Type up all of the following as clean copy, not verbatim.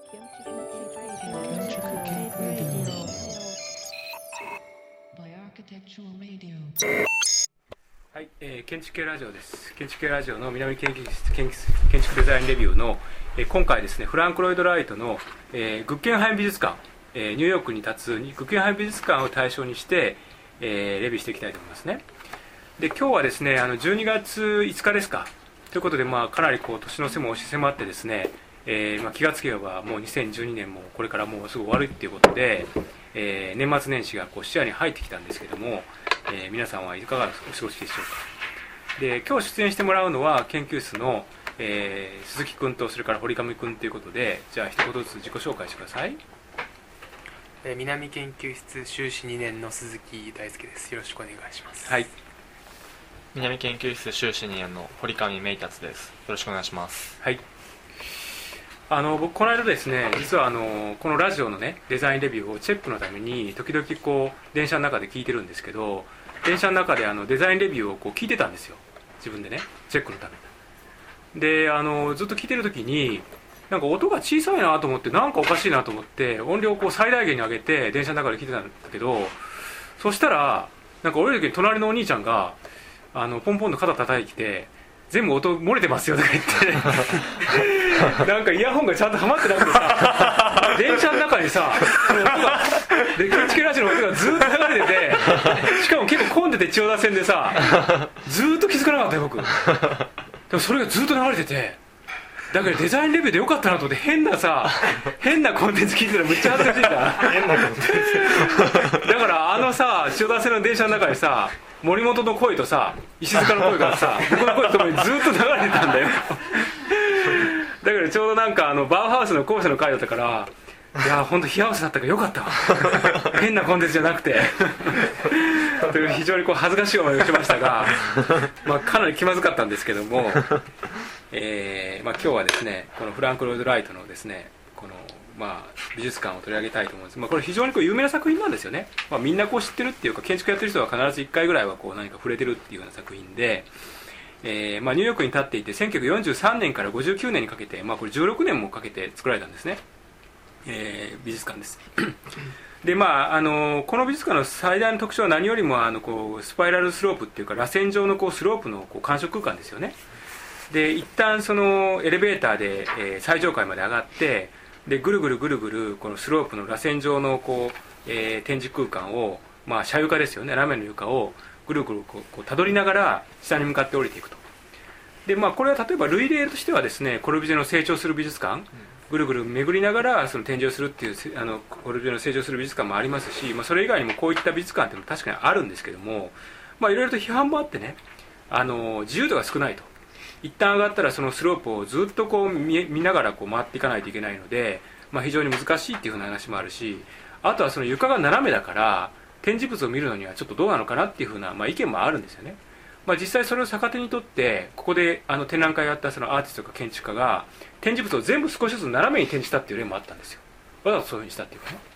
はい、建築系ラジオです。建築系ラジオの南研究室建築デザインレビューの、今回ですね、フランク・ロイド・ライトの、グッゲンハイム美術館、ニューヨークに立つグッゲンハイム美術館を対象にして、レビューしていきたいと思いますね。で、今日はですね、12月5日ですかということで、かなり年の瀬も押し迫ってですね、気がつけばもう2012年もこれからもうすぐ終わるっていうことで、年末年始が視野に入ってきたんですけども、皆さんはいかがお過ごしでしょうか。で、今日出演してもらうのは研究室の、鈴木君とそれから堀上君ということで、じゃあ一言ずつ自己紹介してください。 南研究室修士2年の鈴木大輔です。よろしくお願いします。 はい。 南研究室修士2年の堀上明達です。よろしくお願いします。 はい。僕この間ですね、実はこのラジオのねデザインレビューをチェックのために時々電車の中で聞いてるんですけど、電車の中でデザインレビューを聞いてたんですよ、自分でね、チェックのために。でずっと聞いてる時になんか音が小さいなと思って、なんかおかしいなと思って音量を最大限に上げて電車の中で聞いてたんだけど、そしたらなんか降りる時に隣のお兄ちゃんがポンポンと肩叩いてきて、全部音漏れてますよとか言ってなんかイヤホンがちゃんとはまってなくてさ、電車の中にさで建築ラジオの音がずっと流れてて、しかも結構混んでて千代田線でさ、ずっと気づかなかったよ僕。でもそれがずっと流れてて、だからデザインレビューでよかったなと思って、変なコンテンツ聞いてたらめっちゃ恥ずかしいんだ変なコンテンツだからさ、千代田線の電車の中にさ、森本の声とさ石塚の声がさ僕の声とともにずっと流れてたんだよだからちょうどなんかバウハウスの校舎の回だったから、いや本当ヒアウスだったからよかったわ変なコンテンツじゃなくてという非常に恥ずかしい思いをしましたがかなり気まずかったんですけども、今日はですね、このフランク・ロイド・ライトのですね、この美術館を取り上げたいと思うんです。これ非常に有名な作品なんですよね。みんな知ってるっていうか、建築やってる人は必ず1回ぐらいは何か触れてるっていうような作品で、ニューヨークに立っていて1943年から59年にかけて、これ16年もかけて作られたんですね、美術館ですで、この美術館の最大の特徴は何よりもスパイラルスロープっていうか螺旋状のスロープの感触空間ですよね。で一旦そのエレベーターで、最上階まで上がって、でぐるぐるこのスロープの螺旋状の展示空間を、斜床ですよね、斜めの床をぐるぐるたどりながら下に向かって降りていくと。でこれは例えば類例としてはですね、コルビュジエの成長する美術館、ぐるぐる巡りながらその展示をするっていうコルビュジエの成長する美術館もありますし、それ以外にもこういった美術館っていうのも確かにあるんですけども、いろいろと批判もあってね、自由度が少ないと。一旦上がったらそのスロープをずっと見ながら回っていかないといけないので、非常に難しいっていうふうな話もあるし、あとはその床が斜めだから展示物を見るのにはちょっとどうなのかなっていうふうな、意見もあるんですよね。実際それを逆手にとって、ここで展覧会をやったそのアーティストとか建築家が展示物を全部少しずつ斜めに展示したっていう例もあったんですよ。わざとそういうふうにしたっていうかね。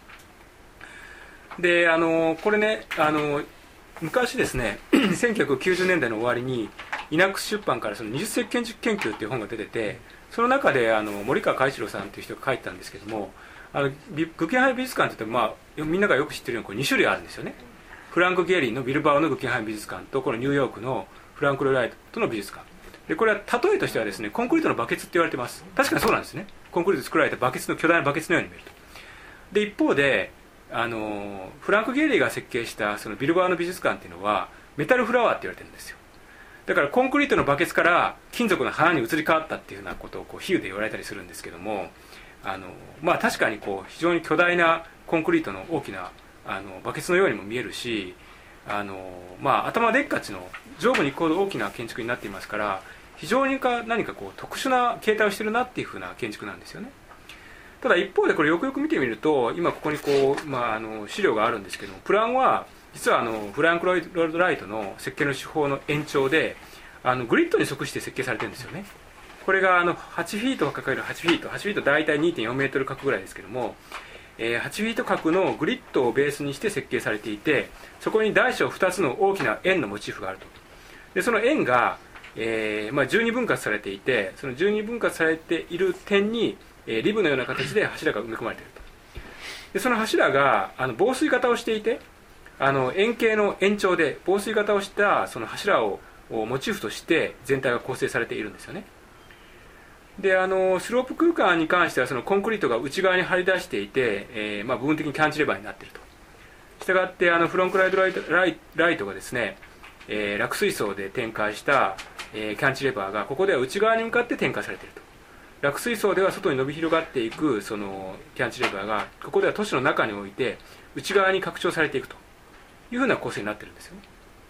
でこれね、昔ですね1990年代の終わりにイナックス出版からその20世紀建築研究っていう本が出てて、その中で森川海一郎さんという人が書いてたんですけども、グッゲンハイム美術館って言ってみんながよく知ってるように2種類あるんですよね。フランク・ゲーリーのビルバオのグッゲンハイム美術館と、このニューヨークのフランク・ロイド・ライトの美術館で、これは例えとしてはですね、コンクリートのバケツって言われてます。確かにそうなんですね。コンクリートで作られたバケツの巨大なバケツのように見えると。で一方でフランク・ゲーリーが設計したそのビルバオの美術館っていうのはメタルフラワーって言われてるんですよ。だからコンクリートのバケツから金属の花に移り変わったっていうふうなことを比喩で言われたりするんですけども、確かに非常に巨大なコンクリートの大きなバケツのようにも見えるし、頭でっかちの上部に行くほど大きな建築になっていますから、非常に何か特殊な形態をしてるなっていうふうな建築なんですよね。ただ一方でこれよくよく見てみると、今ここに資料があるんですけども、プランは実はフランク・ロイド・ライトの設計の手法の延長でグリッドに即して設計されてるんですよね。これが8フィートを抱える8フィート大体 2.4 メートル角ぐらいですけども、8フィート角のグリッドをベースにして設計されていて、そこに大小2つの大きな円のモチーフがあると。でその円が、12分割されていて、その12分割されている点にリブのような形で柱が埋め込まれていると。でその柱が防水型をしていて、円形の延長で防水型をしたその柱をモチーフとして全体が構成されているんですよね。でスロープ空間に関してはそのコンクリートが内側に張り出していて、部分的にキャンチレバーになっていると。したがってフロンクライドライトがですね、落水槽で展開した、キャンチレバーがここでは内側に向かって展開されていると。落水槽では外に伸び広がっていくそのキャンチレバーがここでは都市の中において内側に拡張されていくというふうな構成になっているんですよね。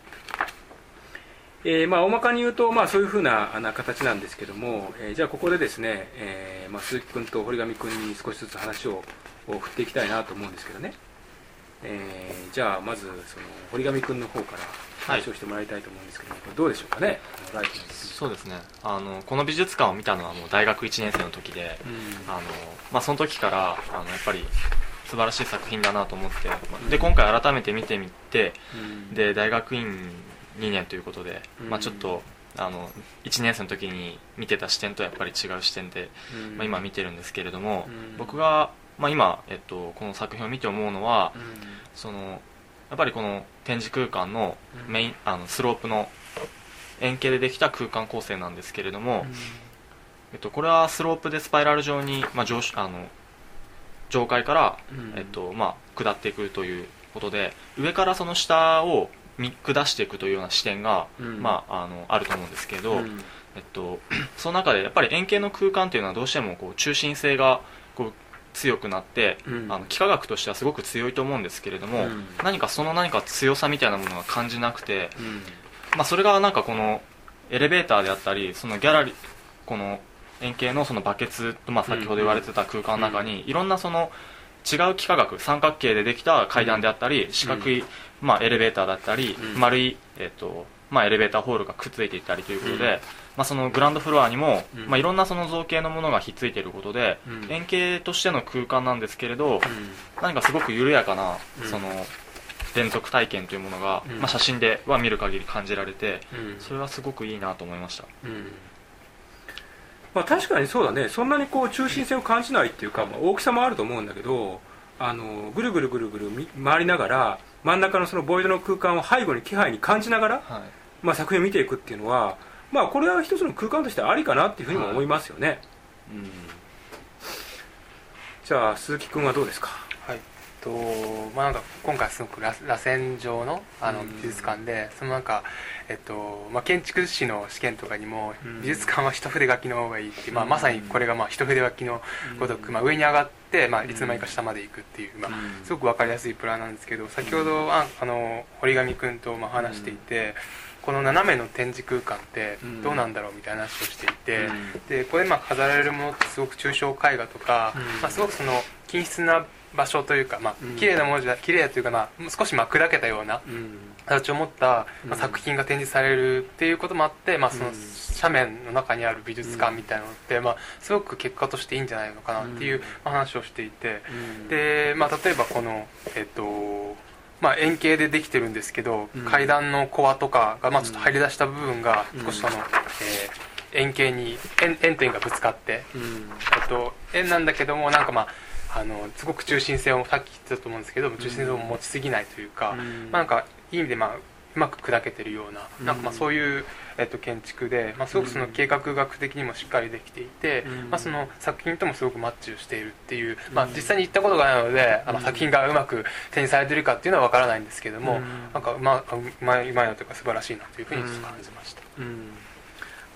大まかに言うと、そういうふうな形なんですけども、じゃあここでですね、鈴木君と堀上君に少しずつ話を振っていきたいなと思うんですけどね。じゃあまずその堀上君の方から話をしてもらいたいと思うんですけども、これどうでしょうかね。ライトのそうですね、この美術館を見たのはもう大学1年生の時で、その時からやっぱり素晴らしい作品だなと思って、で今回改めて見てみて、で大学院2年ということで、ちょっと1年生の時に見てた視点とやっぱり違う視点で、今見てるんですけれども、僕が、今、この作品を見て思うのは、やっぱりこの展示空間のメインスロープの円形でできた空間構成なんですけれども、これはスロープでスパイラル状に、上階から、下っていくということで、上からその下を下していくというような視点が、あると思うんですけど、その中でやっぱり円形の空間というのはどうしてもこう中心性がこう強くなって、幾何学としてはすごく強いと思うんですけれども、何か強さみたいなものが感じなくて、それがなんかこのエレベーターであったり、そのギャラリー、この円形のそのバケツと、先ほど言われてた空間の中にいろんなその違う幾何学、三角形でできた階段であったり、四角い、エレベーターだったり、丸い、エレベーターホールがくっついていったりということで、そのグランドフロアにも、いろんなその造形のものがひっついていることで、円形としての空間なんですけれど、何かすごく緩やかなその連続体験というものが、写真では見る限り感じられて、それはすごくいいなと思いました。 確かにそうだね。そんなにこう中心性を感じないっていうか、大きさもあると思うんだけど、ぐるぐるぐるぐる回りながら真ん中のそのボイドの空間を背後に気配に感じながら、作品を見ていくっていうのは、これは一つの空間としてありかなっていうふうにも思いますよね。じゃあ鈴木君はどうですか。 なんか今回すごく螺旋状の美術館で、そのなんか建築士の試験とかにも、美術館は一筆書きの方がいいっていう、まさにこれが一筆書きのごとく、上に上がって、いつの間にか下まで行くっていう、すごく分かりやすいプランなんですけど、先ほど堀上君と話していて、この斜めの展示空間ってどうなんだろうみたいな話をしていて、でこれ飾られるものってすごく抽象絵画とか、すごくその均質な場所というか、綺麗なものじゃ綺麗というか、少し砕けたような形を持った、作品が展示されるっていうこともあって、その斜面の中にある美術館みたいなのって、すごく結果としていいんじゃないのかなっていう話をしていて、で、例えばこの円形でできてるんですけど、階段のコアとかがちょっと張り出した部分が少しその、円形に円と円がぶつかって、円なんだけども、なんかすごく中心性をさっき言ってたと思うんですけど、中心性を持ちすぎないというか、なんかいい意味でうまく砕けてるような、なんかそういう建築で、すごくその計画学的にもしっかりできていて、その作品ともすごくマッチをしているっていう、実際に行ったことがないので、作品がうまく展示されているかっていうのは分からないんですけども、なんかうまいなというか素晴らしいなというふうに感じました。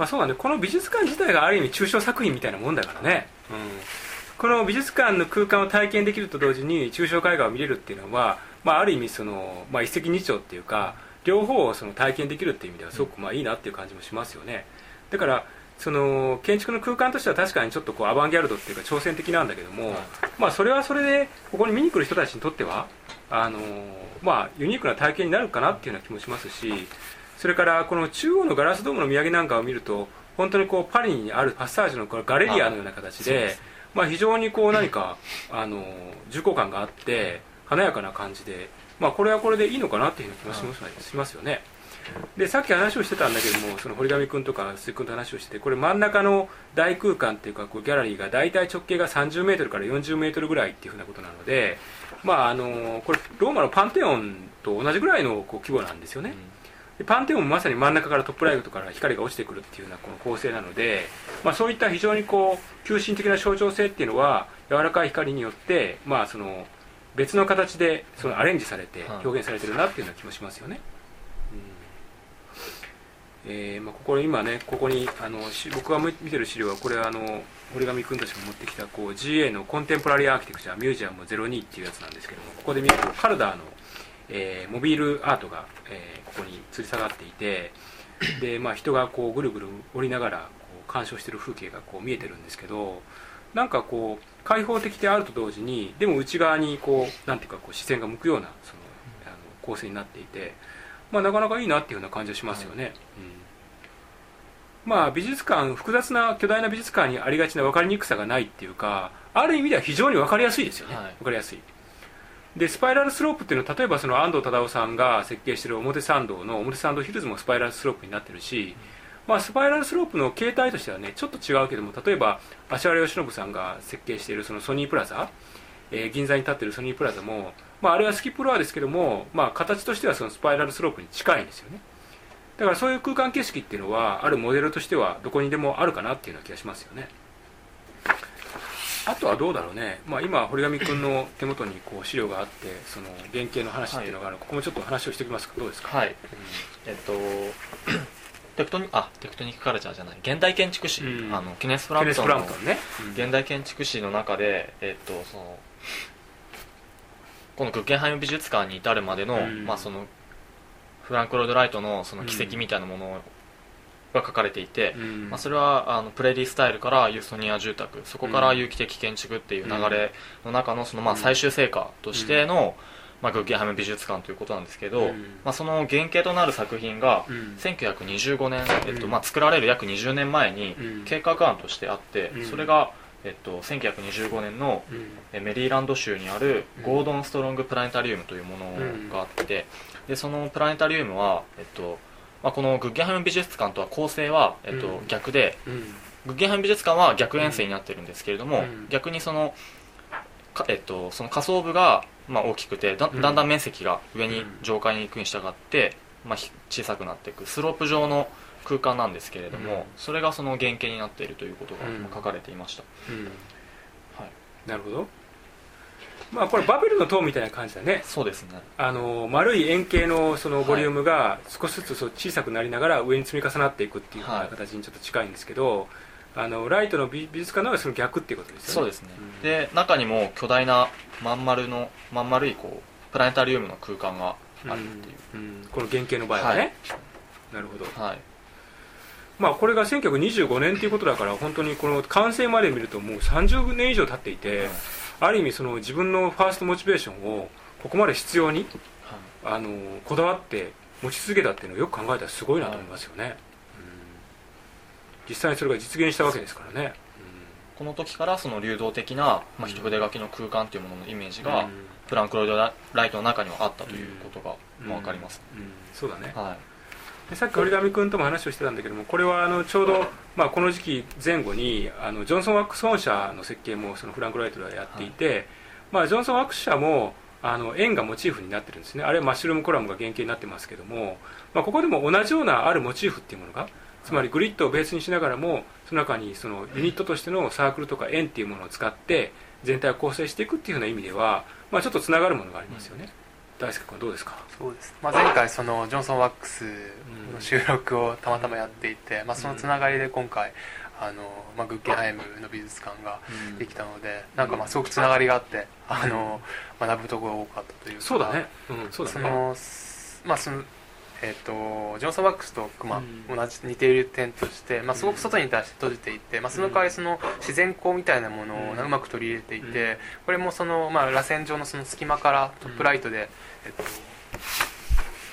そうだね。この美術館自体がある意味抽象作品みたいなもんだからね。この美術館の空間を体験できると同時に抽象絵画を見れるっていうのは、ある意味その、一石二鳥っていうか、両方をその体験できるっていう意味ではすごくいいなっていう感じもしますよね。だからその建築の空間としては確かにちょっとこうアバンギャルドっていうか挑戦的なんだけども、それはそれでここに見に来る人たちにとってはユニークな体験になるかなっていうような気もしますし、それからこの中央のガラスドームの土産なんかを見ると、本当にこうパリにあるパッサージのこのガレリアのような形で、非常にこう何か重厚感があって華やかな感じで、これはこれでいいのかなっていう気もしますよね。 でさっき話をしてたんだけども、その堀上君とか鈴木君と話をしてて、これ真ん中の大空間っていうかこうギャラリーが大体直径が30メートルから40メートルぐらいっていうふうなことなので、まあこれローマのパンテオンと同じぐらいのこう規模なんですよね。でパンテオンもまさに真ん中からトップライトから光が落ちてくるっていうようなこの構成なので、まあ、そういった非常にこう急進的な象徴性っていうのは柔らかい光によって、まあ、その別の形でそのアレンジされて表現されてるなっていうような気もしますよね。まあ、ここ今ね、ここに僕が見てる資料はこれは堀上君たちが持ってきたこう GA のコンテンポラリーアーキテクチャミュージアム02っていうやつなんですけども、ここで見るとカルダーのモビールアートが、ここに吊り下がっていて、で、まあ、人がこうぐるぐる降りながらこう鑑賞している風景がこう見えてるんですけど、なんかこう開放的であると同時にでも内側にこうなんていうかこう視線が向くようなその構成になっていて、まあ、なかなかいいなっていうような感じがしますよね。まあ、美術館、複雑な巨大な美術館にありがちな分かりにくさがないっていうか、ある意味では非常に分かりやすいですよね。分かりやすい。でスパイラルスロープっていうのは例えばその安藤忠雄さんが設計している表参道の表参道ヒルズもスパイラルスロープになってるし、まあ、スパイラルスロープの形態としてはねちょっと違うけども、例えば芦原義信さんが設計しているそのソニープラザ、銀座に立っているソニープラザも、まあ、あれはスキップフロアですけども、まあ、形としてはそのスパイラルスロープに近いんですよね。だからそういう空間景色っていうのはあるモデルとしてはどこにでもあるかなっていうような気がしますよね。あとはどうだろうね、まあ、今堀上君の手元にこう資料があってその原型の話っていうのがある、ここもちょっと話をしておきますか。どうですか。 はい、テクトニックカルチャーじゃない現代建築史、ケネス・プランプトンの現代建築史の中で、このグッゲンハイム美術館に至るまでの、まあ、そのフランク・ロイド・ライトのその軌跡みたいなものが書かれていて、まあ、それはプレリースタイルからユーソニア住宅、そこから有機的建築っていう流れの中のそのまあ最終成果としての、まあ、グッゲンハイム美術館ということなんですけど、まあ、その原型となる作品が1925年、まあ、作られる約20年前に計画案としてあって、それが1925年のメリーランド州にあるゴードン・ストロング・プラネタリウムというものがあって、でそのプラネタリウムは、まあ、このグッゲンハイム美術館とは構成は、逆で、グッゲンハイム美術館は逆円錐になってるんですけれども、逆にその下層部がまあ大きくてだんだん面積が上に上階に行くに従って、まあ、小さくなっていくスロープ状の空間なんですけれども、それがその原型になっているということが書かれていました。 はい、なるほど。まあ、これバベルの塔みたいな感じだね。 そうですね。 丸い円形のそのボリュームが少しずつ小さくなりながら上に積み重なっていくっていうような形にちょっと近いんですけど、ライトの美術館のはその逆っていうことですよね。 そうですね。で中にも巨大なまん丸いこうプラネタリウムの空間があるっていう、 この原型の場合はね、なるほど。 はい。 まあ、これが1925年ということだから本当にこの完成まで見るともう30年以上経っていて、ある意味その自分のファーストモチベーションをここまで必要に、こだわって持ち続けたっていうのをよく考えたらすごいなと思いますよね。実際にそれが実現したわけですからね。 この時からその流動的な、まあ、一筆書きの空間というもののイメージがフランク・ロイド・ライトの中にはあったということが分かります。 そうだね。 はい。 でさっき堀上君とも話をしてたんだけども、これはちょうど、まあ、この時期前後にジョンソン・ワックス本社の設計もそのフランク・ライトがやっていて、まあ、ジョンソン・ワックス社も円がモチーフになってるんですね。あれはマッシュルームコラムが原型になってますけども、まあ、ここでも同じようなあるモチーフっていうものが、つまりグリッドをベースにしながらもその中にそのユニットとしてのサークルとか円っていうものを使って全体を構成していくっていうような意味では、まあ、ちょっとつながるものがありますよね。大輔君どうですか。 そうです、まあ、前回そのジョンソン・ワックスの収録をたまたまやっていて、まあ、そのつながりで今回まあ、グッゲンハイムの美術館ができたので、なんかまあすごくつながりがあって学ぶところが多かったというか。 そうだね、そうだね。 まあそのジョンソン・ワックスと、まあ、同じ似ている点として、まあ、すごく外に対して閉じていて、まあ、その代わりその自然光みたいなものをうまく取り入れていて、これもその、まあ、螺旋状のその隙間からトップライトで、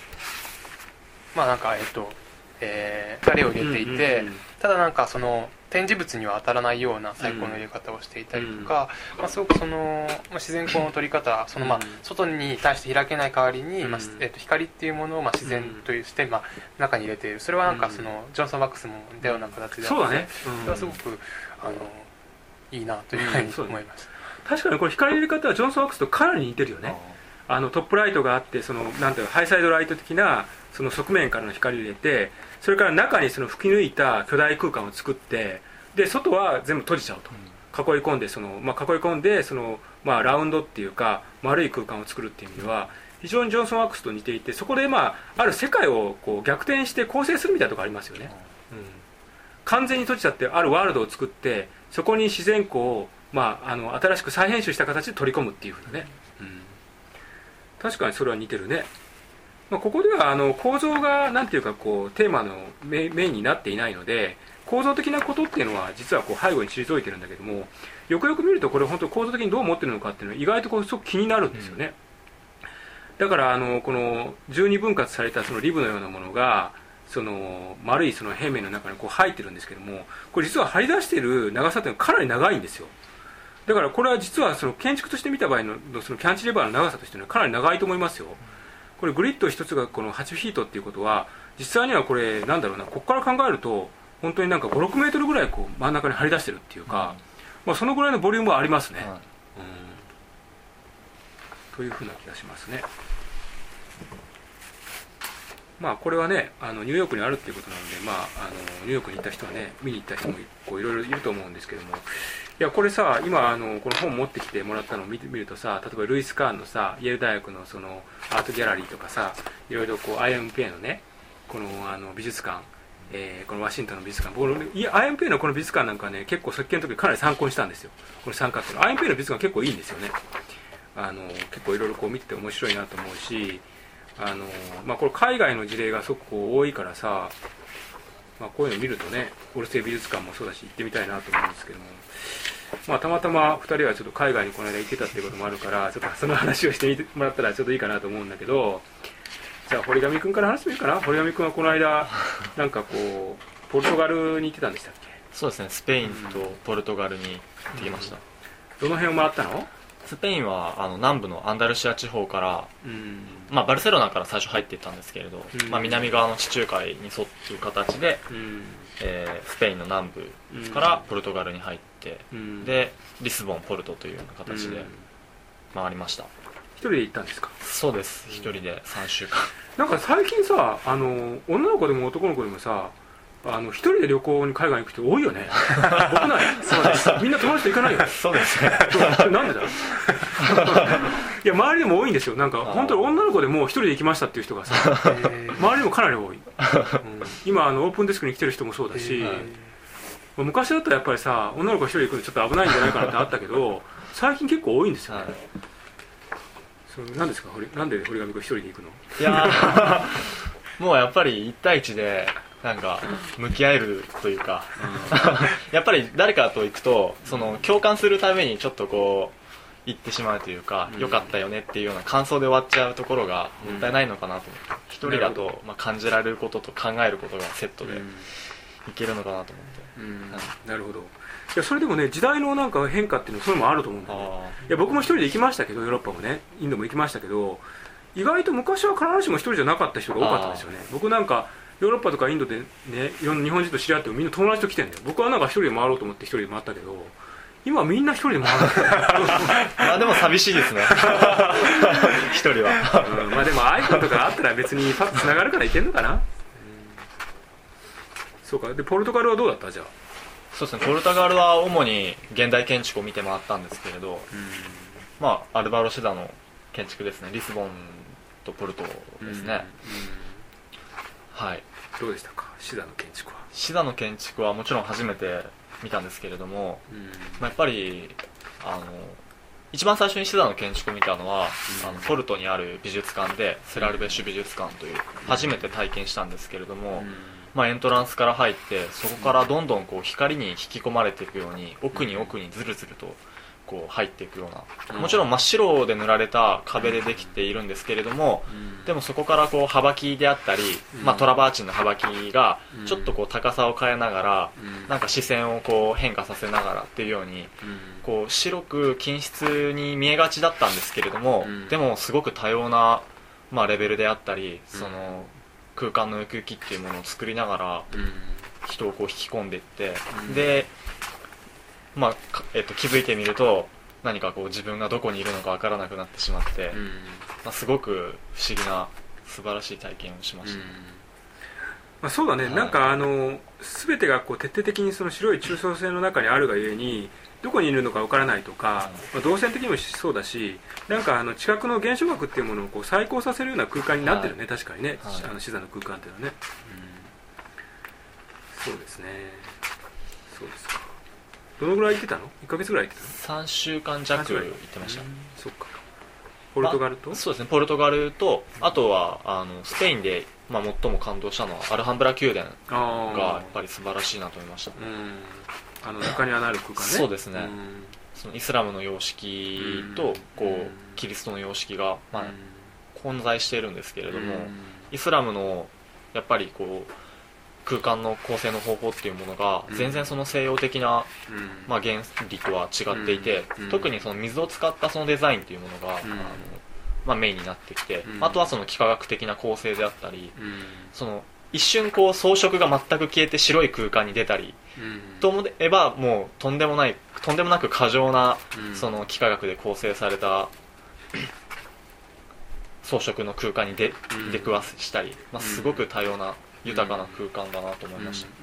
まあなんか光を入れていて、ただなんかその展示物には当たらないような採光の入れ方をしていたりとか、すごくその、自然光の取り方、その外に対して開けない代わりに、光っていうものを自然として、中に入れている。それはなんかそのジョンソンワックスも似たような形であって、 そうだね、 それはすごくいいなというふうに思いました。 確かにこれ光の入れ方はジョンソンワックスとかなり似てるよね。トップライトがあって、そのなんていうの、ハイサイドライト的なその側面からの光を入れて、それから中にその吹き抜いた巨大空間を作って、で外は全部閉じちゃうと、囲い込んで、ラウンドっていうか丸い空間を作るっていう意味では非常にジョンソンワックスと似ていて、そこである世界をこう逆転して構成するみたいなところありますよね。完全に閉じちゃってあるワールドを作って、そこに自然光を、新しく再編集した形で取り込むっていうふうなね、確かにそれは似てるね。ここでは構造がなんていうかこうテーマのメインになっていないので、構造的なことっていうのは実はこう背後に退いてるんだけども、よくよく見るとこれ本当構造的にどう思ってるのかっていうのは意外とこうすごく気になるんですよね。だからこの12分割されたそのリブのようなものがその丸いその平面の中にこう入ってるんですけども、これ実は張り出している長さっていうのはかなり長いんですよ。だからこれは実はその建築として見た場合のそのキャンチレバーの長さとしてはかなり長いと思いますよ。これグリッド一つがこの8フィートっていうことは、実際にはこれなんだろうな、ここから考えると本当になんか5、6メートルぐらいこう真ん中に張り出してるっていうか、そのぐらいのボリュームはありますね。というふうな気がしますね。これはねニューヨークにあるっていうことなので、ニューヨークに行った人はね、見に行った人もこういろいろいると思うんですけども、いやこれさ、今この本持ってきてもらったのを見るとさ、例えばルイス・カーンのさイェール大学のそのアートギャラリーとかさ、いろいろこう IMPA のねこの美術館、このワシントンの美術館、僕IMPA のこの美術館なんかね結構設計の時にかなり参考にしたんですよ。この三角形の IMPA の美術館結構いいんですよね。結構いろいろこう見てて面白いなと思うし、これ海外の事例がすごくこう多いからさ、こういうの見るとね、オルセイ美術館もそうだし行ってみたいなと思うんですけども、たまたま2人はちょっと海外にこの間行ってたっていうこともあるから、ちょっとその話をしてみてもらったらちょっといいかなと思うんだけど、じゃあ堀上君から話してみるかな。堀上君はこの間なんかこうポルトガルに行ってたんでしたっけ？ そうですね、スペインとポルトガルに行ってきました。 どの辺を回ったの？ スペインは南部のアンダルシア地方から、バルセロナから最初入っていったんですけれど、南側の地中海に沿っている形で、スペインの南部からポルトガルに入って、でリスボン、ポルトというような形で回りました。 一人で行ったんですか？ そうです、一人で3週間。 なんか最近さ、女の子でも男の子でもさ、一人で旅行に海外に行く人多いよね。僕ない。そうです。みんな友達と行かないよ。 そうですね。 なんでだ。いや周りでも多いんですよ。なんか本当に女の子でも一人で行きましたっていう人がさ、周りでもかなり多い。今オープンデスクに来てる人もそうだし、昔だったらやっぱりさ、女の子一人で行くのちょっと危ないんじゃないかなってあったけど、最近結構多いんですよね。なんですか、なんで堀上君一人で行くの？ いやもうやっぱり1対1でなんか向き合えるというか、やっぱり誰かと行くとその共感するためにちょっとこう言ってしまうというか、良かったよねっていうような感想で終わっちゃうところがもったいないのかなと思って、一人だと感じられることと考えることがセットでいけるのかなと思って。 なるほど。いやそれでもね、時代のなんか変化っていうのそういうのもあると思うんだよね。いや僕も一人で行きましたけど、ヨーロッパもね、インドも行きましたけど、意外と昔は必ずしも一人じゃなかった人が多かったんですよね。僕なんかヨーロッパとかインドでね、いろんな日本人と知り合ってもみんな友達と来てんだよ。僕はなんか一人で回ろうと思って一人で回ったけど、今みんな一人で回る。 でも寂しいですね。一人は。 でも iPhone とかあったら別にパッとつながるからいけんのかな。そうか。でポルトガルはどうだった？じゃあ。 そうですね、ポルトガルは主に現代建築を見て回ったんですけれど、アルバロ・シダの建築ですね。リスボンとポルトですね。はい。 どうでしたか、シダの建築は？ シダの建築はもちろん初めて見たんですけれども、やっぱり一番最初にシダの建築を見たのは、ポルトにある美術館でセラルベッシュ美術館という初めて体験したんですけれども、エントランスから入ってそこからどんどんこう光に引き込まれていくように奥に奥にずるずるとこう入っていくような、もちろん真っ白で塗られた壁でできているんですけれども、でもそこからこう幅木であったり、トラバーチンの幅木がちょっとこう高さを変えながら、なんか視線をこう変化させながらっていうように、こう白く均質に見えがちだったんですけれども、でもすごく多様な、レベルであったり、その空間の奥行きっていうものを作りながら人をこう引き込んでいって、で、気づいてみると何かこう自分がどこにいるのか分からなくなってしまって、すごく不思議な素晴らしい体験をしました。 そうだね、なんか全てがこう徹底的にその白い中層線の中にあるがゆえにどこにいるのか分からないとか、動線的にもそうだし、なんか地殻の現象学っていうものをこう再考させるような空間になってるね、確かにね、視座の空間っていうのはね、そうですね。そうですか。どのぐらい行ってたの？1ヶ月ぐらい行ってたの？ 3週間弱行ってました。 そっか。ポルトガルと？ そうですね、ポルトガルと、あとはスペインで、最も感動したのはアルハンブラ宮殿がやっぱり素晴らしいなと思いました。 中にはなる空間ね。 そうですね、そのイスラムの様式とこうキリストの様式が、混在しているんですけれども、イスラムのやっぱりこう空間の構成の方法っていうものが全然その西洋的な、原理とは違っていて、特にその水を使ったそのデザインっていうものが、メインになってきて、あとはその幾何学的な構成であったり、その一瞬こう装飾が全く消えて白い空間に出たり、と思えばもうとんでもなく過剰なその幾何学で構成された装飾の空間に出くわしたり、すごく多様な豊かな空間だなと思いました。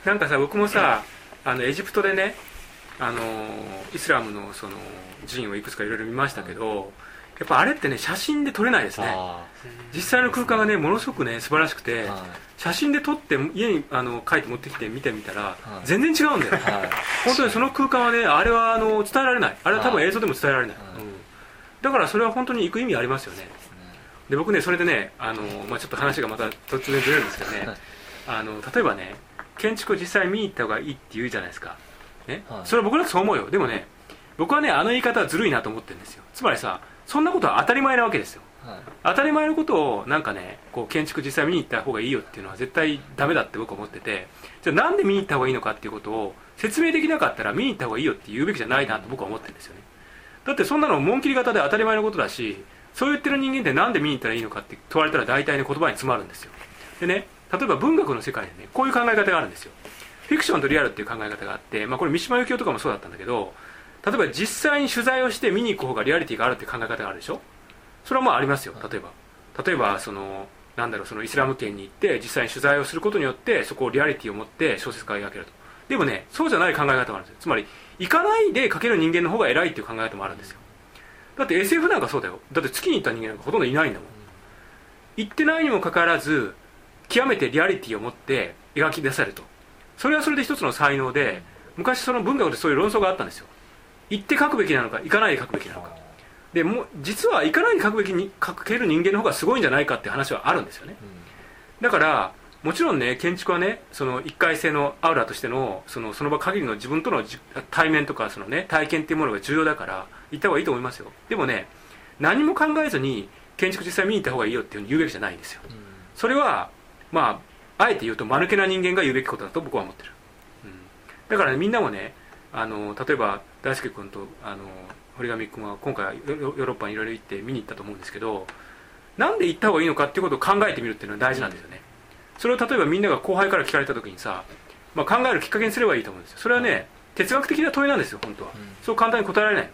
なんかさ、僕もさ、エジプトでね、イスラムのその寺院をいくつかいろいろ見ましたけど、やっぱあれってね、写真で撮れないですね。実際の空間がね、ものすごくね素晴らしくて、写真で撮って家に書いて持ってきて見てみたら、全然違うんだよ、本当にその空間はね、あれは伝えられない、あれは多分映像でも伝えられない、だからそれは本当に行く意味ありますよね。で僕ね、それでね、ちょっと話がまた突然ずれるんですけどね、例えばね、建築を実際見に行った方がいいって言うじゃないですか、ね、それは僕らそう思うよ。でもね、僕はね、言い方はずるいなと思ってるんですよ。つまりさ、そんなことは当たり前なわけですよ、当たり前のことをなんかね、こう建築実際見に行った方がいいよっていうのは絶対ダメだって僕は思ってて、じゃあなんで見に行った方がいいのかっていうことを説明できなかったら見に行った方がいいよって言うべきじゃないなと僕は思ってるんですよね。だってそんなの紋切り型で当たり前のことだし、そう言ってる人間ってなんで見に行ったらいいのかって問われたら大体ね、言葉に詰まるんですよ。でね、例えば文学の世界でね、こういう考え方があるんですよ。フィクションとリアルっていう考え方があって、これ三島由紀夫とかもそうだったんだけど、例えば実際に取材をして見に行く方がリアリティがあるっていう考え方があるでしょ。それはありますよ。例えばそのイスラム圏に行って実際に取材をすることによってそこをリアリティを持って小説家が描けると。でもね、そうじゃない考え方があるんですよ。つまり行かないで描ける人間の方が偉いっていう考え方もあるんですよ。だって SF なんかそうだよ。だって月に行った人間なんかほとんどいないんだもん。行ってないにもかかわらず極めてリアリティを持って描き出されると。それはそれで一つの才能で、昔その文学でそういう論争があったんですよ。行って書くべきなのか行かないで書くべきなのか。でも実は行かないで書くべきに書ける人間の方がすごいんじゃないかっていう話はあるんですよね。だからもちろんね、建築はね、その一回性のアウラとしてのその場限りの自分との対面とかその、ね、体験っていうものが重要だから行った方がいいと思いますよ。でもね、何も考えずに建築実際見に行った方がいいよっていうふうに言うべきじゃないんですよ。それはあえて言うと間抜けな人間が言うべきことだと僕は思ってる。だからね、みんなもね、例えば大輔君と堀上君は今回ヨーロッパにいろいろ行って見に行ったと思うんですけど、なんで行った方がいいのかっていうことを考えてみるっていうのは大事なんですよね。それを例えばみんなが後輩から聞かれた時にさ、考えるきっかけにすればいいと思うんですよ。それはね、哲学的な問いなんですよ、本当は。そう簡単に答えられない、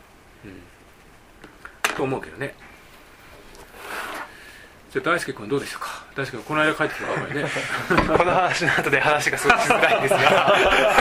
と思うけどね。じゃあ大輔君どうでしたか。大輔君この間帰ってきたばかりねこの話の後で話がすごくしづらいんですが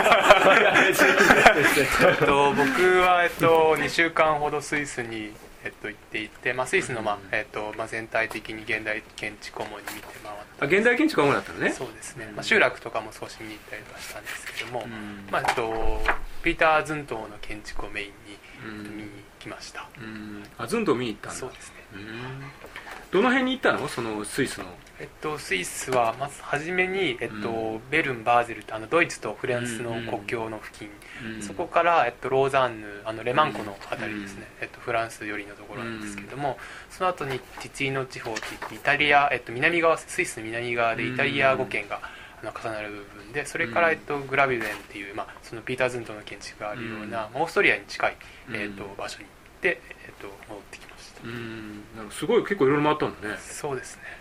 僕は、2週間ほどスイスに、行っていて、スイスの、全体的に現代建築を主に見て回った。 現代建築が主だったのね。 そうですね、集落とかも少し見に行ったりはしたんですけども、ピーター・ズントーの建築をメインに見に来ました。 ズントー見に行ったんだ。 そうですね。 どの辺に行ったの、そのスイスの。 スイスはまず初めに、ベルン、バーゼルとドイツとフランスの国境の付近、そこから、ローザンヌ、レマン湖のあたりですね、フランス寄りのところなんですけれども、その後にティツィーノ地方といってイタリア、南側、スイスの南側でイタリア語圏が重なる部分で、それから、グラビュデンっていう、そのピーターズントの建築があるような、オーストリアに近い、場所に行って、戻ってきました。 なんかすごい結構いろいろ回ったんだね。 そうですね。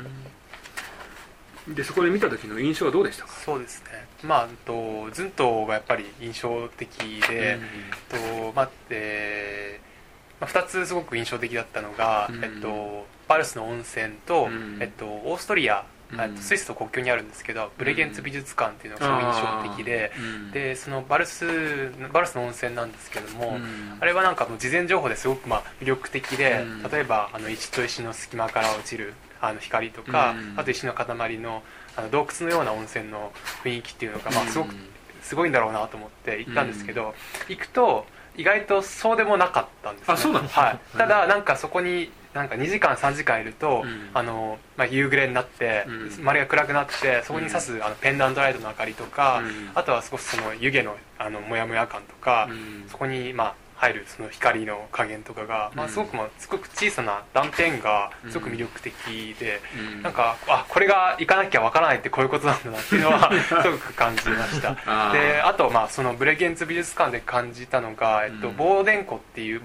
でそこで見た時の印象はどうでしたか。 そうですね、ズントがやっぱり印象的で、2つすごく印象的だったのが、バルスの温泉と、オーストリア、スイスと国境にあるんですけど、ブレゲンツ美術館っていうのがすごい印象的で、でそのバルスの温泉なんですけども、あれはなんかもう事前情報ですごく魅力的で、例えば石と石の隙間から落ちる光とか、あと石の塊の洞窟のような温泉の雰囲気っていうのが、すごいんだろうなと思って行ったんですけど、行くと意外とそうでもなかったんですね。 あ、そうなの。 はい、ただなんかそこになんか2時間3時間いると、夕暮れになって、周りが暗くなって、そこに差すペンダントライトの明かりとか、あとは少しその湯気のモヤモヤ感とか、そこに入るその光の加減とかが、すごく小さな断片がすごく魅力的で、なんかこれが行かなきゃわからないってこういうことなんだなっていうのはすごく感じましたで、あとそのブレゲンツ美術館で感じたのが、ボーデン湖っていう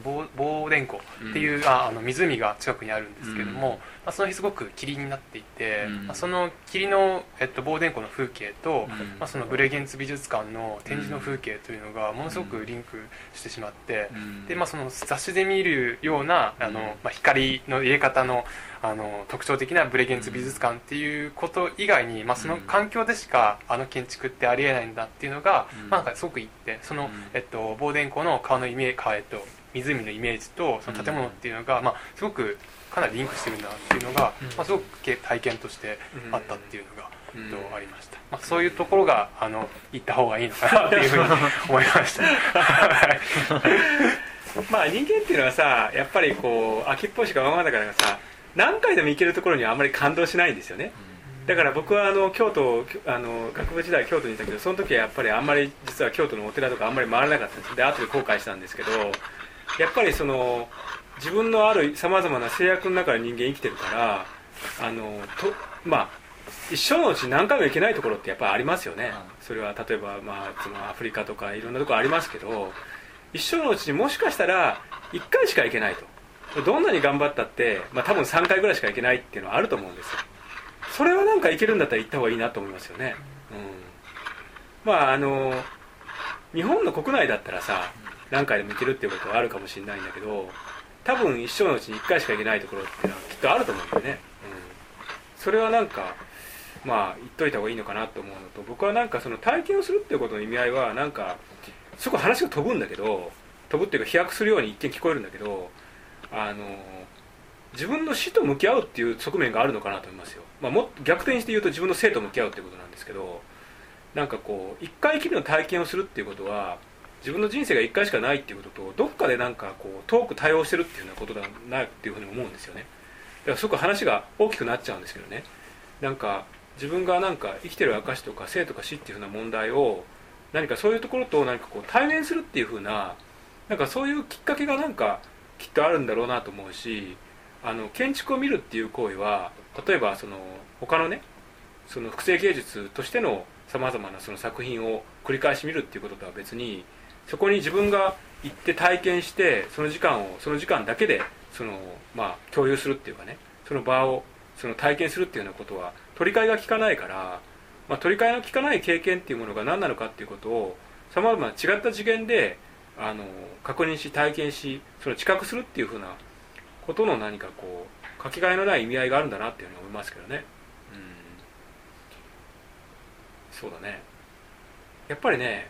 湖が近くにあるんですけども、その日すごく霧になっていて、その霧の、ボーデン湖の風景と、そのブレゲンツ美術館の展示の風景というのがものすごくリンクしてしまって、でその雑誌で見るような光の入れ方の特徴的なブレゲンツ美術館っていうこと以外に、その環境でしか建築ってありえないんだっていうのが、なんかすごくいって、その、ボーデン湖の川のイメージ、湖のイメージとその建物っていうのが、すごくかなりリンクしてるんだっていうのが、すごく体験としてあったっていうのが、ありました。そういうところが行った方がいいのかなっていうふうに思いました人間っていうのはさ、やっぱりこう秋っぽいしかわまだからさ、何回でも行けるところにはあんまり感動しないんですよね。だから僕は京都学部時代京都にいたけど、その時はやっぱりあんまり実は京都のお寺とかあんまり回らなかったんです。で後で後悔したんですけど、やっぱりその自分のあるさまざまな制約の中で人間生きてるから、一生のうち何回も行けないところってやっぱりありますよね。それは例えば、そのアフリカとかいろんなところありますけど、一生のうちにもしかしたら1回しか行けないと、どんなに頑張ったって、多分3回ぐらいしか行けないっていうのはあると思うんですよ。それはなんか行けるんだったら行った方がいいなと思いますよね。日本の国内だったらさ、何回でも行けるっていうことはあるかもしれないんだけど、多分一生のうちに1回しか行けないところっていうのはきっとあると思うんだよね。それはなんか言っといた方がいいのかなと思うのと、僕はなんかその体験をするっていうことの意味合いはなんかすごく話が飛ぶんだけど、飛ぶっていうか飛躍するように一見聞こえるんだけど、自分の死と向き合うっていう側面があるのかなと思いますよ。もっと逆転して言うと自分の生と向き合うっていうことなんですけど、なんかこう一回きりの体験をするっていうことは自分の人生が一回しかないっていうこととどっかでなんかこう遠く対応してるっていうようなことだなっていうふうに思うんですよね。だからすごく話が大きくなっちゃうんですけどね、なんか自分がなんか生きてる証とか生とか死っていうふうな問題を何かそういうところと何かこう対面するっていうふうな、なんかそういうきっかけがなんかきっとあるんだろうなと思うし、建築を見るっていう行為は例えばその他のね、その複製芸術としてのさまざまなその作品を繰り返し見るっていうこととは別に、そこに自分が行って体験してその時間だけでその共有するっていうかね、その場をその体験するっていうようなことは取り替えが効かないから、取り替えの効かない経験っていうものが何なのかっていうことをさまざまな違った次元で確認し体験し、それを知覚するっていうふうなことの何かこうかけがえのない意味合いがあるんだなっていうふうに思いますけどね。そうだね、やっぱりね、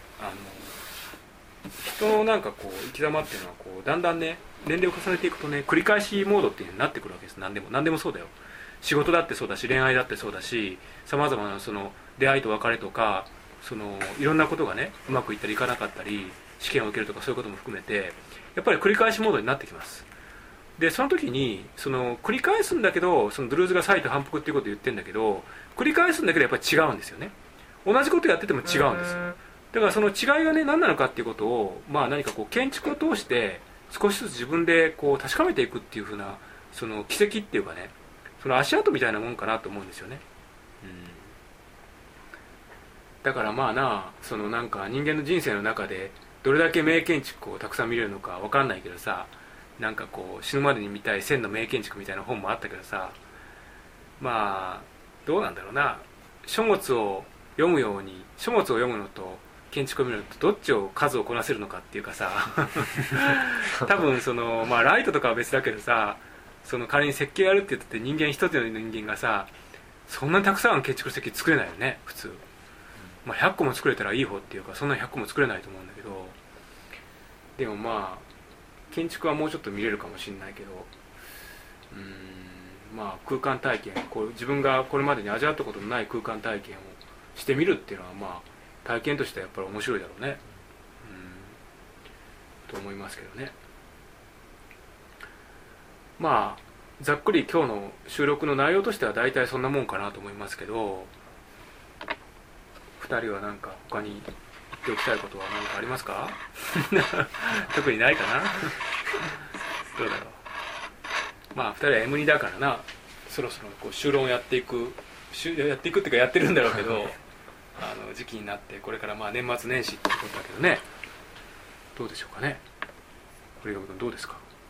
人のなんかこう生き様っていうのはこうだんだんね年齢を重ねていくとね、繰り返しモードっていう風になってくるわけです。何でもそうだよ。仕事だってそうだし、恋愛だってそうだし、さまざまなその出会いと別れとか、そのいろんなことがねうまくいったりいかなかったり、試験を受けるとかそういうことも含めてやっぱり繰り返しモードになってきます。 でその時にその繰り返すんだけど、そのドゥルーズが差異と反復っていうことを言ってるんだけど、繰り返すんだけどやっぱり違うんですよね。同じことやってても違うんですよ。だからその違いがね何なのかっていうことを、まあ、何かこう建築を通して少しずつ自分でこう確かめていくっていう風なその軌跡っていうかね、その足跡みたいなもんかなと思うんですよね。だからまあな、そのなんか人間の人生の中でどれだけ名建築をたくさん見れるのか分かんないけどさ、なんかこう死ぬまでに見たい1000の名建築みたいな本もあったけどさ、まあどうなんだろうな、書物を読むように書物を読むのと建築を見るのとどっちを数をこなせるのかっていうかさ多分その、まあ、ライトとかは別だけどさ、その仮に設計やるって言って人間一つの人間がさそんなにたくさん建築設計作れないよね普通。まあ、100個も作れたらいい方っていうか、そんな100個も作れないと思うんだけど、でもまあ建築はもうちょっと見れるかもしれないけど、まあ空間体験、こう自分がこれまでに味わったことのない空間体験をしてみるっていうのは、まあ体験としてはやっぱり面白いだろうね、と思いますけどね。まあざっくり今日の収録の内容としては大体そんなもんかなと思いますけど、2人は何か他に言っておきたいことは何かありますか特にないかなどうだろう。まあ2人は M2 だからな、そろそろこう修論をやっていくっていうかやってるんだろうけど時期になってこれからまあ年末年始ってことだけどね、どうでしょうかね。堀上君どうですか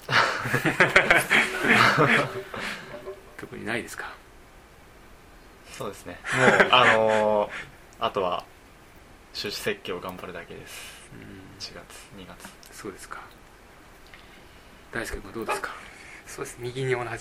特にないですか。 そうですね、もうあとは出資設計を頑張るだけです。1月2月。 そうですか。大輔君どうですか。 そうです、右に同じ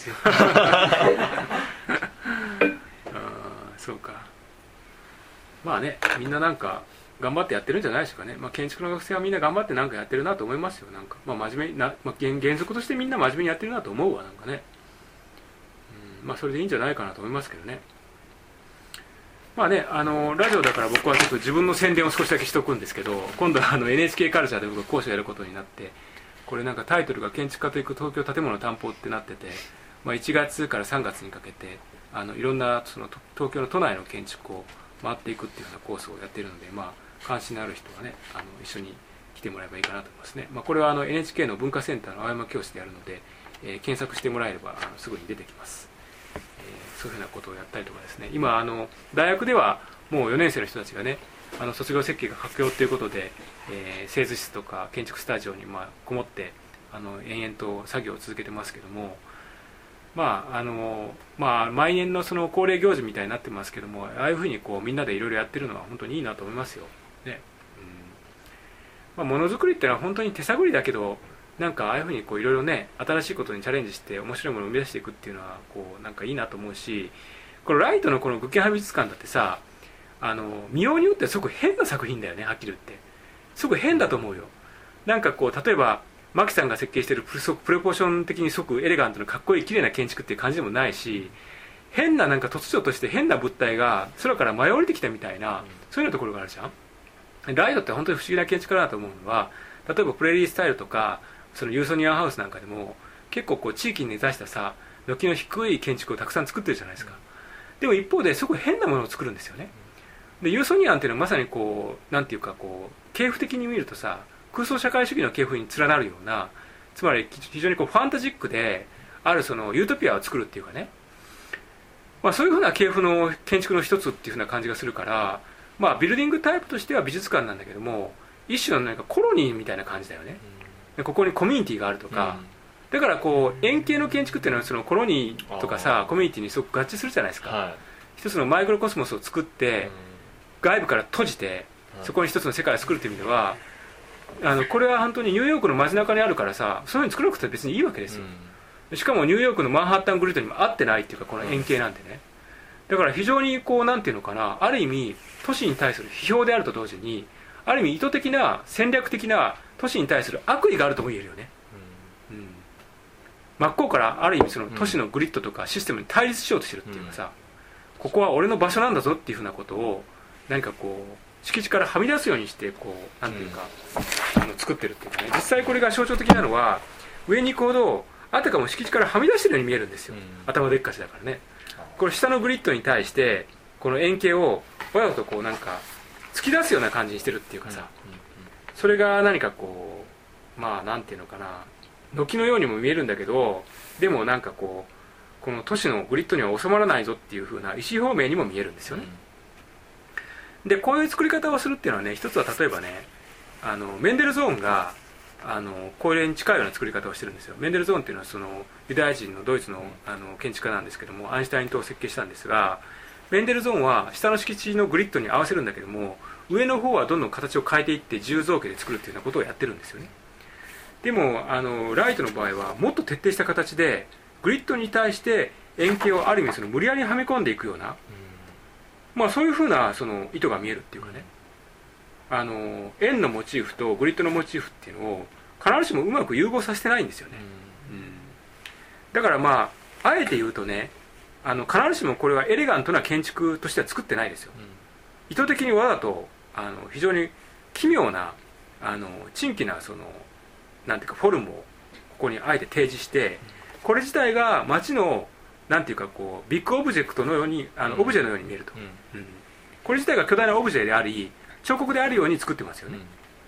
そうか。まあね、みんななんか頑張ってやってるんじゃないでしょうかね。まあ、建築の学生はみんな頑張ってなんかやってるなと思いますよ。なんか、まあ、真面目にな、まあ、原則としてみんな真面目にやってるなと思うわ、なんかね。まあそれでいいんじゃないかなと思いますけどね。まあね、ラジオだから僕はちょっと自分の宣伝を少しだけしとくんですけど、今度はNHK カルチャーで僕は講師をやることになって、これなんかタイトルが建築家と行く東京建物担保ってなってて、まあ、1月から3月にかけていろんなその東京の都内の建築を回っていくっていうようなコースをやっているので、まあ、関心のある人はね一緒に来てもらえばいいかなと思いますね。まあ、これはNHK の文化センターの青山教室でやるので、検索してもらえればすぐに出てきます。そういうふうなことをやったりとかですね、今大学ではもう4年生の人たちがね卒業設計が佳境ということで、製図室とか建築スタジオにこもって延々と作業を続けてますけども、まあ毎年のその恒例行事みたいになってますけども、ああいうふうにこうみんなでいろいろやってるのは本当にいいなと思いますよ、ね。まあ、ものづくりってのは本当に手探りだけど、なんかああいうふうにいろいろね新しいことにチャレンジして面白いものを生み出していくっていうのはこうなんかいいなと思うし、このライトのこのグッケンハイ美術館だってさ見ようによってはすごく変な作品だよね。はっきり言ってすごく変だと思うよ。なんかこう例えばマキさんが設計しているプロポーション的にすごくエレガントなかっこいい綺麗な建築っていう感じでもないし、変ななんか突如として変な物体が空から舞い降りてきたみたいな、そういうようなところがあるじゃん。ライトって本当に不思議な建築かなと思うのは、例えばプレリースタイルとかそのユーソニアンハウスなんかでも結構こう地域に根ざしたさ軒の低い建築をたくさん作ってるじゃないですか。でも一方ですごく変なものを作るんですよね。でユーソニアンっていうのはまさにこうなんていうかこう系譜的に見るとさ空想社会主義の系譜に連なるような、つまり非常にこうファンタジックであるそのユートピアを作るっていうかね、まあ、そういうふうな系譜の建築の一つっていうふうな感じがするから、まあ、ビルディングタイプとしては美術館なんだけども一種のなんかコロニーみたいな感じだよね。でここにコミュニティがあるとか、だからこう円形の建築っていうのはそのコロニーとかさコミュニティにすごく合致するじゃないですか、はい、一つのマイクロコスモスを作って外部から閉じてそこに一つの世界を作るという意味ではこれは本当にニューヨークの街中にあるからさ、そういうふうに作らなくて別にいいわけですよ。しかもニューヨークのマンハッタングリッドにも合ってないっていうかこの円形なんでね、だから非常にこうなんていうのかな、ある意味都市に対する批評であると同時にある意味意図的な戦略的な都市に対する悪意があるとも言えるよね。真っ向からある意味その都市のグリッドとかシステムに対立しようとしてるっていうかさ、ここは俺の場所なんだぞっていうふうなことを何かこう敷地からはみ出すようにしてこうなんていうか作ってるっていうかね。実際これが象徴的なのは上に行くほどあたかも敷地からはみ出してるように見えるんですよ、頭でっかちだからね。これ下のグリッドに対してこの円形をわざとこうなんか突き出すような感じにしてるっていうかさ、それが何かこうまあなんていうのかな、軒のようにも見えるんだけど、でもなんかこうこの都市のグリッドには収まらないぞっていう風な意思表明にも見えるんですよね。でこういう作り方をするっていうのはね、一つは例えばね、メンデルゾーンがこれに近いような作り方をしてるんですよ。メンデルゾーンっていうのはそのユダヤ人のドイツの建築家なんですけども、アインシュタイン島を設計したんですが、メンデルゾーンは下の敷地のグリッドに合わせるんだけども、上の方はどんどん形を変えていって10造形で作るっていうようなことをやってるんですよね。でもライトの場合はもっと徹底した形でグリッドに対して円形をある意味その無理やりはめ込んでいくような、まあ、そういうふうなその意図が見えるっていうかね、円のモチーフとグリッドのモチーフっていうのを必ずしもうまく融合させてないんですよね、だからまああえて言うとね、必ずしもこれはエレガントな建築としては作ってないですよ、意図的にわざと非常に奇妙な珍奇なそのなんていうかフォルムをここにあえて提示して、これ自体が街のなんていうかこうビッグオブジェクトのようにオブジェのように見えると、これ自体が巨大なオブジェであり彫刻であるように作ってますよね、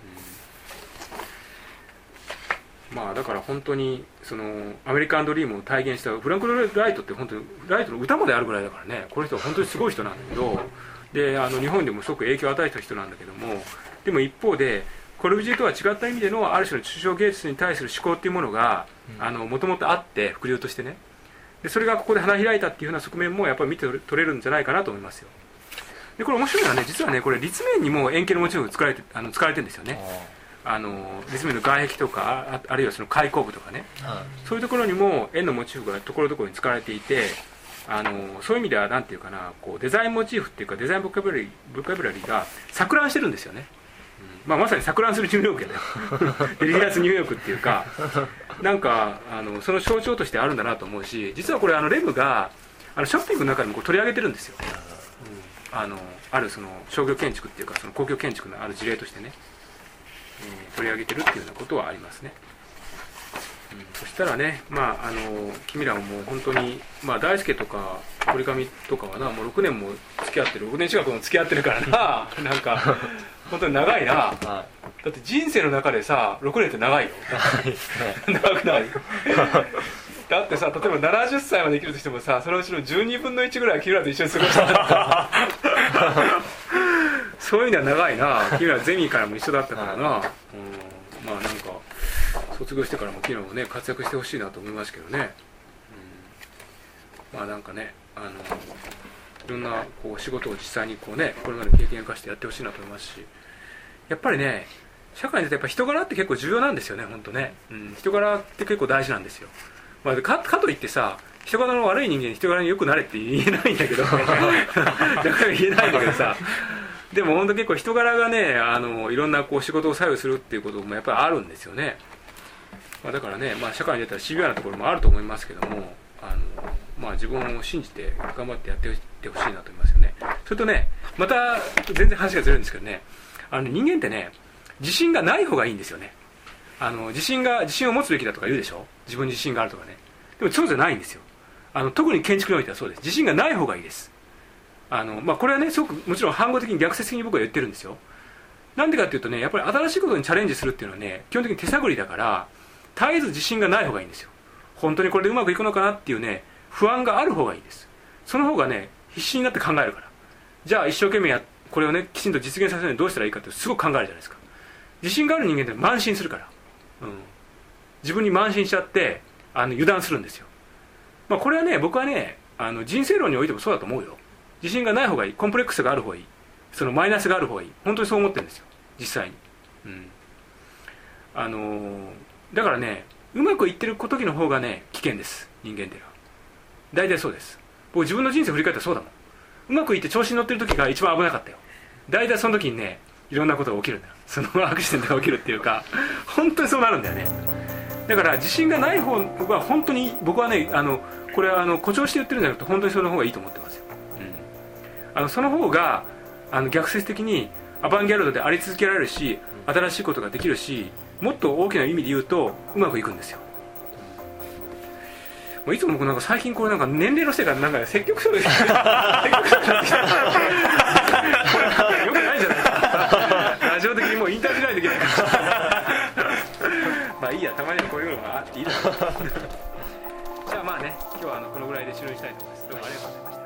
まあだから本当にそのアメリカンドリームを体現したフランク・ロイド・ライトって本当にライトの歌まであるぐらいだからね、この人は本当にすごい人なんだけど、で日本でもすごく影響を与えた人なんだけども、でも一方でコルビュジエとは違った意味でのある種の抽象芸術に対する思考っていうものがもともとあって、伏流としてね、でそれがここで花開いたっていうような側面もやっぱり見て取れるんじゃないかなと思いますよ。でこれ面白いのはね、実はねこれ立面にも円形のモチーフが使われてるんですよね。立面の外壁とか あるいはその開口部とかね、そういうところにも円のモチーフがところどころに使われていて、そういう意味ではなんていうかな、こうデザインモチーフっていうかデザインボキャブラリーが錯乱してるんですよね、まあ、まさに錯乱するニューヨークやねデリシャスニューヨークっていうか、なんかその象徴としてあるんだなと思うし、実はこれレムがショッピングの中でもこう取り上げてるんですよ、あるその商業建築っていうかその公共建築のある事例としてね、取り上げてるっていうようなことはありますね、そしたらね、まあ君らももう本当に、まあ、大輔とか堀上とかはなもう6年も付き合ってる、6年近くも付き合ってるからななんか本当に長いな、だって人生の中でさ6年って長いよ長くないだってさ、例えば70歳まで生きるとしてもさ、そのうちの12分の1ぐらいは君らと一緒に過ごしたんだそういう意味では長いな。君らゼミからも一緒だったからな、まあなんか卒業してからも君らもね活躍してほしいなと思いますけどね、まあなんかねいろんなこう仕事を実際にこうねこれまで経験を生かしてやってほしいなと思いますし、やっぱりね社会にとってやっぱ人柄って結構重要なんですよね、本当ね、人柄って結構大事なんですよ、まあ、かといってさ人柄の悪い人間に人柄によくなれって言えないんだけどだから言えないんだけどさ、でも本当結構人柄がねいろんなこう仕事を左右するっていうこともやっぱりあるんですよね、まあ、だからね、まあ、社会に出たらシビアなところもあると思いますけどもまあ、自分を信じて頑張ってやっていってほしいなと思いますよね。それとねまた全然話がずれるんですけどね、人間ってね自信がない方がいいんですよね。自信を持つべきだとか言うでしょ、自分に自信があるとかね。でもそうじゃないんですよ。特に建築においてはそうです。自信がない方がいいです。まあ、これはねすごくもちろん反語的に逆説的に僕は言ってるんですよ。なんでかっていうとね、やっぱり新しいことにチャレンジするっていうのはね基本的に手探りだから絶えず自信がない方がいいんですよ。本当にこれでうまくいくのかなっていうね不安がある方がいいです。その方がね必死になって考えるから、じゃあ一生懸命これをねきちんと実現させるにはどうしたらいいかってすごく考えるじゃないですか。自信がある人間って慢心するから、自分に慢心しちゃって油断するんですよ。まあ、これはね僕はね人生論においてもそうだと思うよ。自信がない方がいい、コンプレックスがある方がいい、そのマイナスがある方がいい、本当にそう思ってるんですよ実際に、だからねうまくいってる時の方がね危険です、人間っていうのは。大体そうです。僕自分の人生振り返ったらそうだもん。うまくいって調子に乗ってる時が一番危なかったよ。大体その時にねいろんなことが起きるんだよ。そのアクシデントが起きるっていうか本当にそうなるんだよね。だから自信がない方は本当に僕はねこれは誇張して言ってるんじゃなくて本当にその方がいいと思ってますよ、その方が逆説的にアバンギャルドであり続けられるし、新しいことができるし、もっと大きな意味で言うとうまくいくんですよ。 ういつも僕なんか最近これなんか年齢のせいかなんか積極性積極性になってきたよくないんじゃないかラジオ的にもう引退しないといけないからまあいいや、たまにはこういうのがあっていいだろうじゃあまあね、今日はこのぐらいで終了したいと思います。どうもありがとうございました。